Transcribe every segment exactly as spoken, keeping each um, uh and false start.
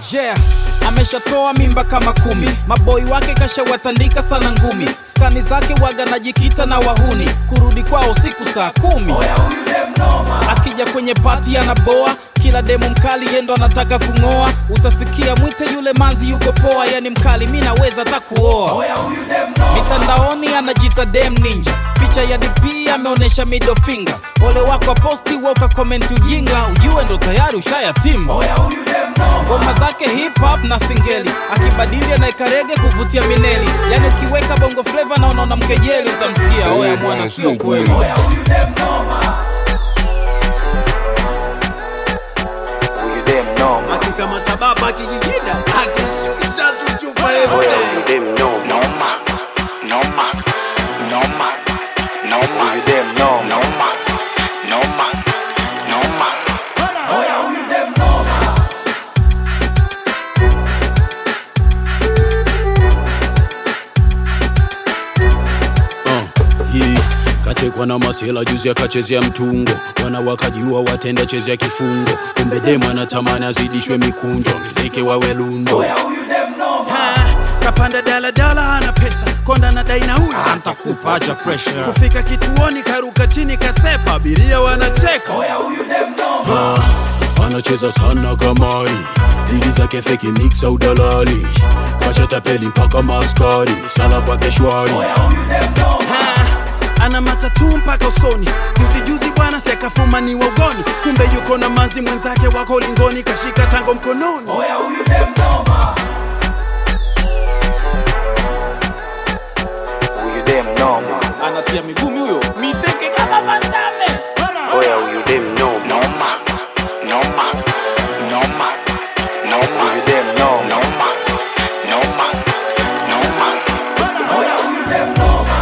Yeah, ameshatoa mimba kama kumi. Maboi wake kashawatandika sana ngumi. Skani zake waga najikita na wahuni. Kurudi kwao siku saa kumi. Oya huyu dem noma. Akija kwenye party anaboa. Kila demo mkali yendo anataka kungoa. Utasikia mwite yule manzi yuko poa. Yani mkali mina weza takuoa. Oya huyu dem noma. Mitandaoni anajita dem ninja. Picha ya D P ameonesha middle finger. Ole wako posti woka comment ujinga. Ujue ndo tayari ushayatima. Oya huyu dem noma. Ngoma zake hip hop na singeli. Akibadili anaeka rege kuvutia mineli. Yani ukiweka bongo flavor na unaona mkejeli. Utamsikia oya mwana sio kweli. Oya huyu dem noma. Huyu dem noma. Akikamata baba kijijida akishusha tu chupa Oya yote. huyu dem noma. Noma. Noma. Noma. Noma. Huyu dem noma. Noma. Noma. Noma. Oya huyu dem noma. Hii katekwa na masela juzi akachezea mtungo. Wana wakajua watenda chezea kifungo. Kumbe demu anatamani azidishwe mikunjo. Ngizeke wawe lundo. Oya huyu dem noma. Ha, kapanda dala dala hana pesa. Konda na dai nauli Antakupa acha pressure. kufika kituoni karuka chini kasepa. Abiria wanacheka. Oya huyu dem noma. Ah, anacheza sana kamari. Dili zake feki mix au dalali. Kasha tapeli mpaka maskari. Sala kwa keshwari. Oya huyu dem noma. Ha, ana matatu mpaka usoni. Juzi juzi bwana sekafuma ni wagoni. Kumbe yuko na manzi mwenzake wako lingoni. Kashika tango mkononi. Oya huyu dem noma. Huyu dem noma. Anatia migumi huyo. Miteke kama Vandame. Oya huyu dem noma. Noma. Noma. Noma. Noma. Huyu dem noma. Noma. Noma. Noma. Oya huyu dem noma.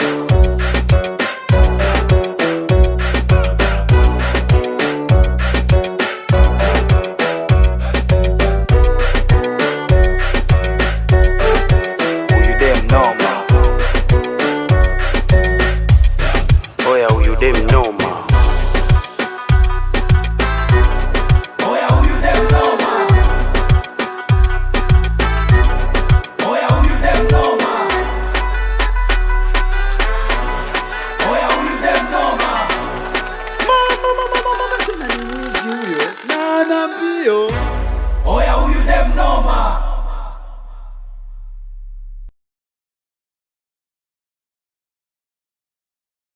Huyu dem noma. Oya huyu dem noma. Oya huyu dem noma. Oya huyu dem noma. Oya huyu dem noma. Mama mama mama tena ni mwizi huyo. Na ana mbio. Oya huyu dem noma.